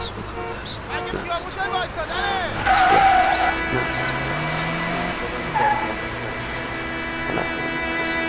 از خودم میترسم، اگه نه از خیابون تو، جای وایسادنه. نه از خودم میترسم، نه از تو. من از خودم میترسم.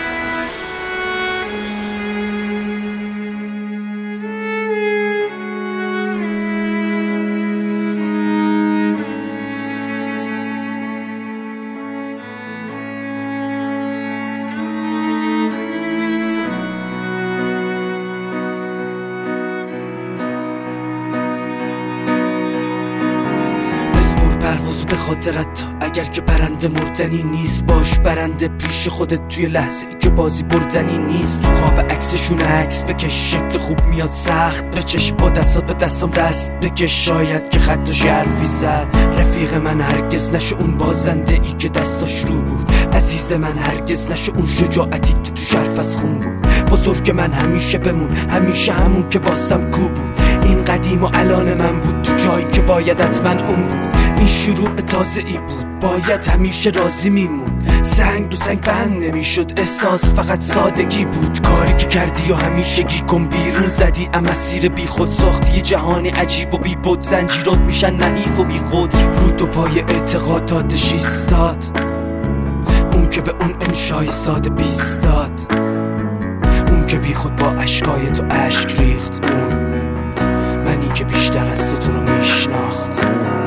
پروازو به خاطرت تا اگر که برنده مردنی نیست، باش برنده پیش خودت توی لحظه ای که بازی بردنی نیست. تو خواب عکسشون عکس بکش، شکل خوب میاد سخت بچش، با دستات به دستم دست بکش، شاید که خطش حرفی زد. رفیق من هرگز نشه اون بازنده ای که دستاش رو بود، عزیز من هرگز نشه اون شجاعتی که تو شرف از خون بود. بزرگ من همیشه بمون، همیشه همون که واسم کو بود. این قدیم و الان من بود تو جایی که باید حتما اون بود. این شروع تازه ای بود، باید همیشه راضی میمون. سنگ دو سنگ بند نمیشد، احساس فقط سادگی بود. کاری که کردی و همیشگی کن بیرون زدی، مسیر بی خود ساختی یه جهانی عجیب و بی بود. زنجیرات میشن نحیف و بی خود، رو دو پای اعتقاداتش ایستاد، اون که به اون انشای ساده بیستاد، اون که بی خود با اشکای تو اشک ریخت، اون منی که بیشتر از تو رو میشناخت.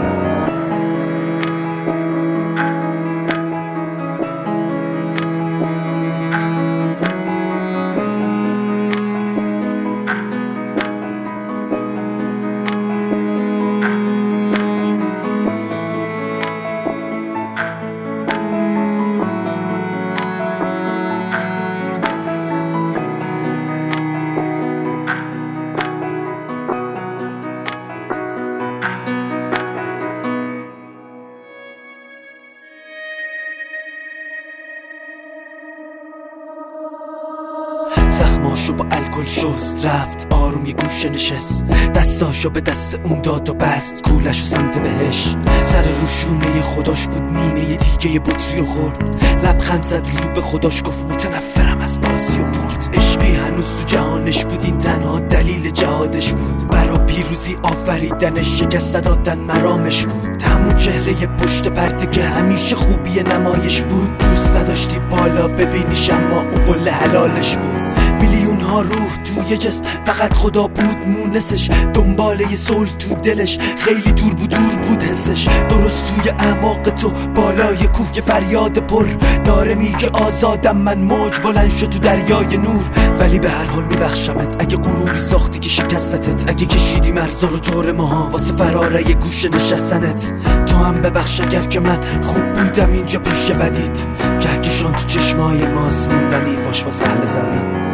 زخماشو با الکل شست، رفت آروم یه گوشه نشست، دستاشو به دست اون داد و بست، کولشو سمت بهش. سر روشونه خداش بود، نینه دیگه بطری و خورد، لبخند زد رو به خداش گفت متنفرم از بازی و برد. عشقی هنوز تو جهانش بود، این تنها دلیل جهادش بود، برا پیروزی آفریدنش شکست دادن مرامش بود. همون چهره پشت پرده که همیشه خوبی نمایش بود، دوست نداشتی بالا ببینیش اما اون قله حلالش بود. میلیون ها روح توی جسم، فقط خدا بود مونسش، دنبال یه صلح تو دلش، خیلی دور بود حسش. درست توی اعماق تو بالای کوه یه فریاد پر داره میگه آزادم من، موج بلند شد تو دریای نور. ولی به هر حال میبخشمت اگه غروری ساختی که شکستتت، اگه کشیدی مرزا رو دور ماها واسه فراره یه گوشه نشستنت. تو هم ببخش اگر که من خوب بودم اینجا پیش بدید، کهکشان تو چشمای ماست، موندنی باش واسه اهل زمین.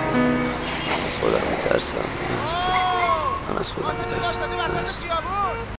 خودم میترسم، من از خودم میترسم، نه از تو.